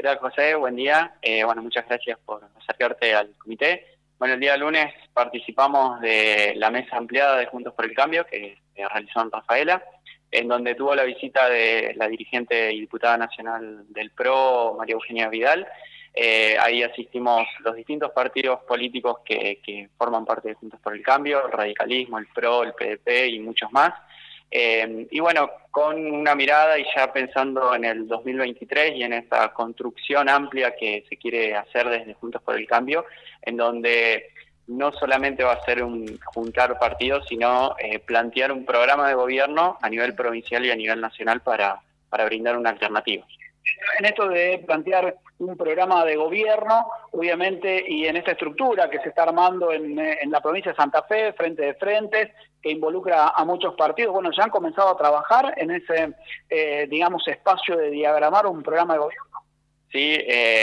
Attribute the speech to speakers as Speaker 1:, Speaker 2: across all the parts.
Speaker 1: ¿Qué tal, José? Buen día. Muchas gracias por acercarte al comité. Bueno, el día lunes participamos de la mesa ampliada de Juntos por el Cambio que realizó en Rafaela, en donde tuvo la visita de la dirigente y diputada nacional del PRO, María Eugenia Vidal. Ahí asistimos los distintos partidos políticos que forman parte de Juntos por el Cambio, el radicalismo, el PRO, el PDP y muchos más. Con una mirada y ya pensando en el 2023 y en esta construcción amplia que se quiere hacer desde Juntos por el Cambio, en donde no solamente va a ser un juntar partidos, sino plantear un programa de gobierno a nivel provincial y a nivel nacional para brindar una alternativa.
Speaker 2: En esto de plantear un programa de gobierno, obviamente, y en esta estructura que se está armando en la provincia de Santa Fe, Frente de Frentes, que involucra a muchos partidos, bueno, ya han comenzado a trabajar en ese, espacio de diagramar un programa de gobierno.
Speaker 1: Sí,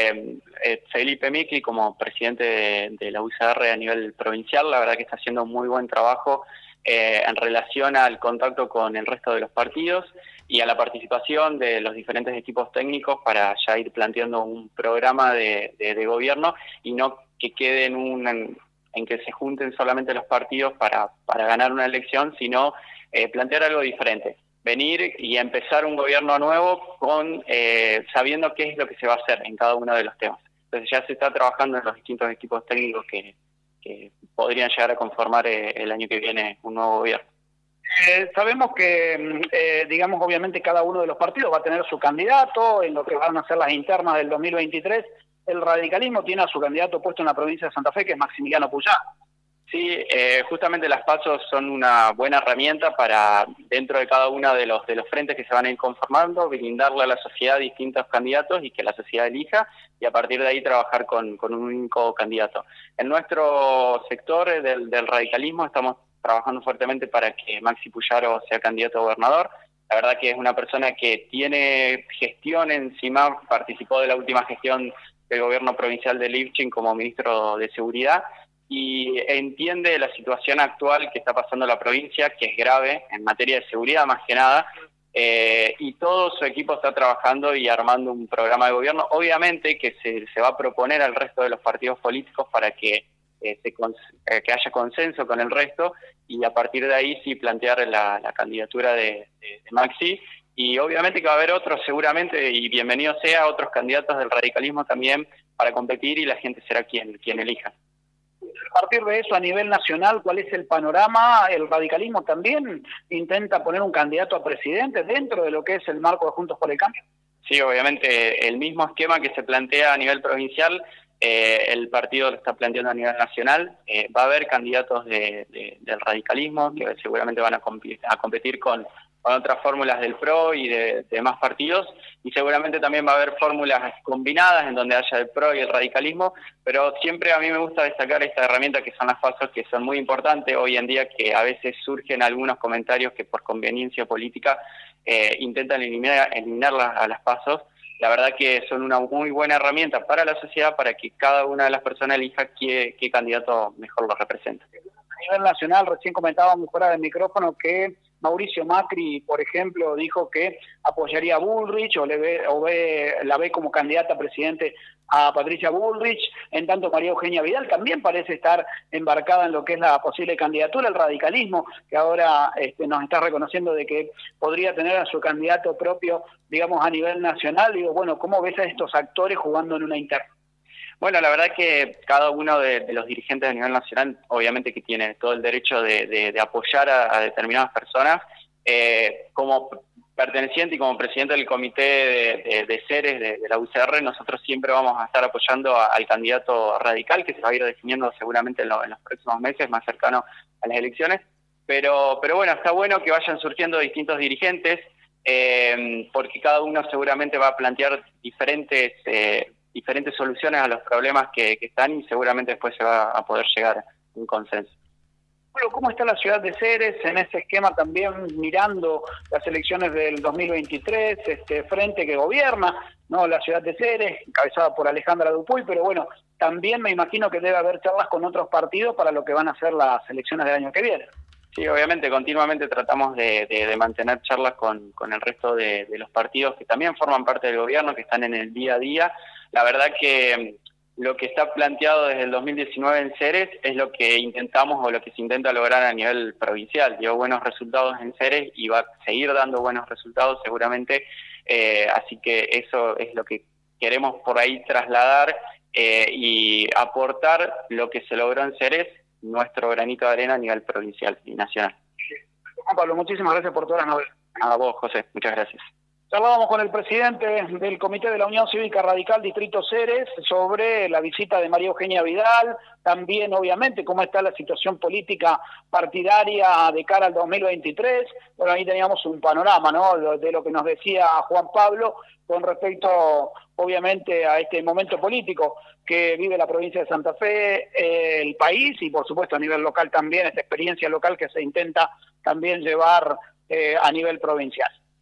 Speaker 1: Felipe Micli, como presidente de la UCR a nivel provincial, la verdad que está haciendo un muy buen trabajo en relación al contacto con el resto de los partidos y a la participación de los diferentes equipos técnicos para ya ir planteando un programa de gobierno y no que quede en que se junten solamente los partidos para ganar una elección, sino plantear algo diferente. Venir y empezar un gobierno nuevo con sabiendo qué es lo que se va a hacer en cada uno de los temas. Entonces ya se está trabajando en los distintos equipos técnicos que podrían llegar a conformar el año que viene un nuevo gobierno.
Speaker 2: Sabemos que, obviamente cada uno de los partidos va a tener su candidato en lo que van a ser las internas del 2023. El radicalismo tiene a su candidato puesto en la provincia de Santa Fe, que es Maximiliano Puyá.
Speaker 1: Sí, justamente las PASO son una buena herramienta para, dentro de cada uno de los frentes que se van a ir conformando, brindarle a la sociedad distintos candidatos y que la sociedad elija, y a partir de ahí trabajar con un único candidato. En nuestro sector del radicalismo estamos trabajando fuertemente para que Maxi Puyaro sea candidato a gobernador. La verdad que es una persona que tiene gestión encima, participó de la última gestión del gobierno provincial de Lifchin como ministro de Seguridad, y entiende la situación actual que está pasando la provincia, que es grave en materia de seguridad más que nada, y todo su equipo está trabajando y armando un programa de gobierno, obviamente que se va a proponer al resto de los partidos políticos para que haya consenso con el resto, y a partir de ahí sí plantear la candidatura de Maxi, y obviamente que va a haber otros seguramente, y bienvenido sea, otros candidatos del radicalismo también para competir, y la gente será quien elija.
Speaker 2: A partir de eso, a nivel nacional, ¿cuál es el panorama? ¿El radicalismo también intenta poner un candidato a presidente dentro de lo que es el marco de Juntos por el Cambio?
Speaker 1: Sí, obviamente, el mismo esquema que se plantea a nivel provincial, el partido lo está planteando a nivel nacional. Va a haber candidatos del radicalismo que seguramente van a competir con otras fórmulas del PRO y de más partidos, y seguramente también va a haber fórmulas combinadas en donde haya el PRO y el radicalismo, pero siempre a mí me gusta destacar esta herramienta que son las PASO, que son muy importantes hoy en día, que a veces surgen algunos comentarios que por conveniencia política intentan eliminarlas a las PASO. La verdad que son una muy buena herramienta para la sociedad, para que cada una de las personas elija qué candidato mejor lo representa.
Speaker 2: A nivel nacional, recién comentábamos fuera del micrófono que Mauricio Macri, por ejemplo, dijo que apoyaría a Bullrich la ve como candidata a presidente a Patricia Bullrich. En tanto, María Eugenia Vidal también parece estar embarcada en lo que es la posible candidatura al radicalismo, que ahora nos está reconociendo de que podría tener a su candidato propio, a nivel nacional. Digo, bueno, ¿cómo ves a estos actores jugando en una interna?
Speaker 1: Bueno, la verdad que cada uno de los dirigentes a nivel nacional, obviamente que tiene todo el derecho de apoyar a determinadas personas. Como perteneciente y como presidente del comité de Ceres de la UCR, nosotros siempre vamos a estar apoyando al candidato radical, que se va a ir definiendo seguramente en los próximos meses, más cercano a las elecciones. Pero bueno, está bueno que vayan surgiendo distintos dirigentes, porque cada uno seguramente va a plantear diferentes soluciones a los problemas que están, y seguramente después se va a poder llegar a un consenso.
Speaker 2: Bueno, ¿cómo está la ciudad de Ceres en ese esquema también mirando las elecciones del 2023, frente que gobierna, ¿no? La ciudad de Ceres, encabezada por Alejandra Dupuy, pero bueno, también me imagino que debe haber charlas con otros partidos para lo que van a ser las elecciones del año que viene.
Speaker 1: Sí, obviamente, continuamente tratamos de mantener charlas con el resto de los partidos que también forman parte del gobierno, que están en el día a día. La verdad que lo que está planteado desde el 2019 en Ceres es lo que intentamos o lo que se intenta lograr a nivel provincial. Dio buenos resultados en Ceres y va a seguir dando buenos resultados seguramente, así que eso es lo que queremos por ahí trasladar y aportar lo que se logró en Ceres, nuestro granito de arena a nivel provincial y nacional.
Speaker 2: Juan Pablo, muchísimas gracias por todas las novedades.
Speaker 1: A vos, José, muchas gracias.
Speaker 2: Charlábamos con el presidente del Comité de la Unión Cívica Radical Distrito Ceres sobre la visita de María Eugenia Vidal, también obviamente cómo está la situación política partidaria de cara al 2023. Bueno, ahí teníamos un panorama, ¿no?, de lo que nos decía Juan Pablo con respecto obviamente a este momento político que vive la provincia de Santa Fe, el país y por supuesto a nivel local también, esta experiencia local que se intenta también llevar a nivel provincial.